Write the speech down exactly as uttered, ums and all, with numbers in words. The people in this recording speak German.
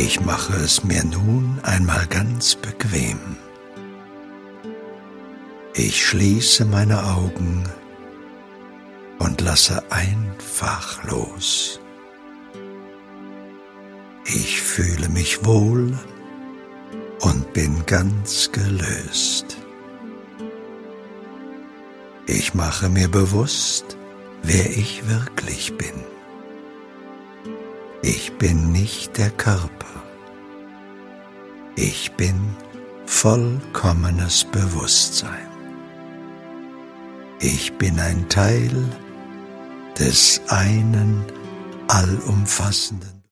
Ich mache es mir nun einmal ganz bequem. Ich schließe meine Augen und lasse einfach los. Ich fühle mich wohl und bin ganz gelöst. Ich mache mir bewusst, wer ich wirklich bin. Ich bin nicht der Körper. Ich bin vollkommenes Bewusstsein. Ich bin ein Teil des einen allumfassenden